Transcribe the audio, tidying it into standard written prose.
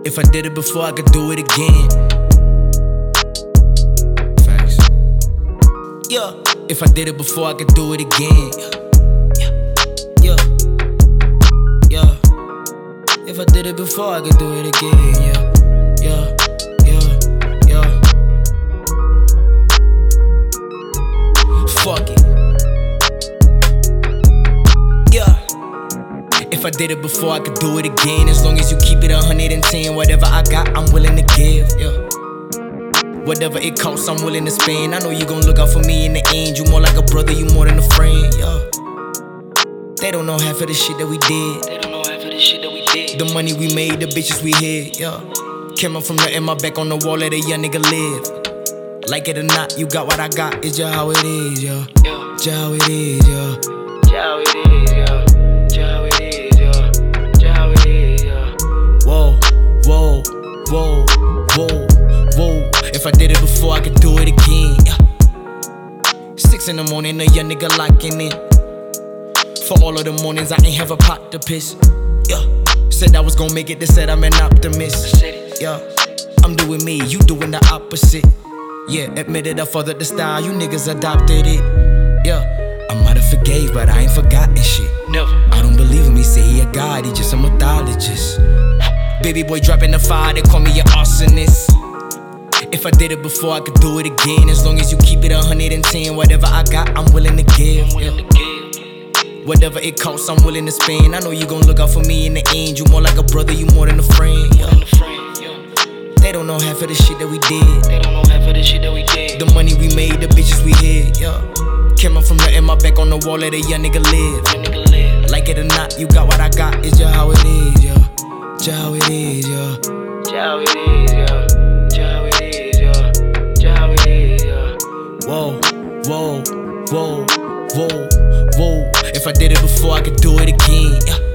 If I did it before, I could do it again. Facts. Yeah. If I did it before, I could do it again. Yeah. Yeah. If I did it before, I could do it again. Yeah. Yeah. Yeah. Fuck it. Yeah. If I did it before, I could do it again. As long as you keep it 110, whatever I got, I'm willing to give. Yeah. Whatever it costs, I'm willing to spend. I know you gon' look out for me in the end. You more like a brother, you more than a friend. Yeah. They don't know half of the shit that we did. The money we made, the bitches we hit. Yeah. Came up from nothing, my back on the wall, let a young nigga live. Like it or not, you got what I got. It's just how it is, yeah. Just how it is, yeah. Just how it is, yeah. Just how it is, yeah. Just how it is, yeah. Whoa, whoa, whoa, whoa, whoa. If I did it before, I could do it again. Yeah. 6 in the morning, a young nigga locking in. For all of the mornings, I ain't have a pot to piss. Yeah. Said I was gon' make it, they said I'm an optimist. Yeah. I'm doing me, you doing the opposite. Yeah, admitted I fathered the style, you niggas adopted it. Yeah, I might've forgave, but I ain't forgotten shit. Never. I don't believe him, he say he a god, he just a mythologist. Baby boy dropping the fire, they call me an arsonist. If I did it before, I could do it again. As long as you keep it 110, whatever I got, I'm willing to give. Yeah. Whatever it costs, I'm willing to spend. I know you gon' look out for me in the end. You more like a brother, you more than a friend. Yeah. They don't know half of the shit that we did. The money we made, the bitches we hit. Yeah. Came up from nothing, my back on the wall, let a young nigga live. Like it or not, you got what I got. It's just how it is, yeah. Just how it is, yeah. Just how it is, yeah. Just how it is, yeah. Just how it is, yeah. Whoa, whoa, whoa, whoa, whoa. If I did it before, I could do it again. Yeah.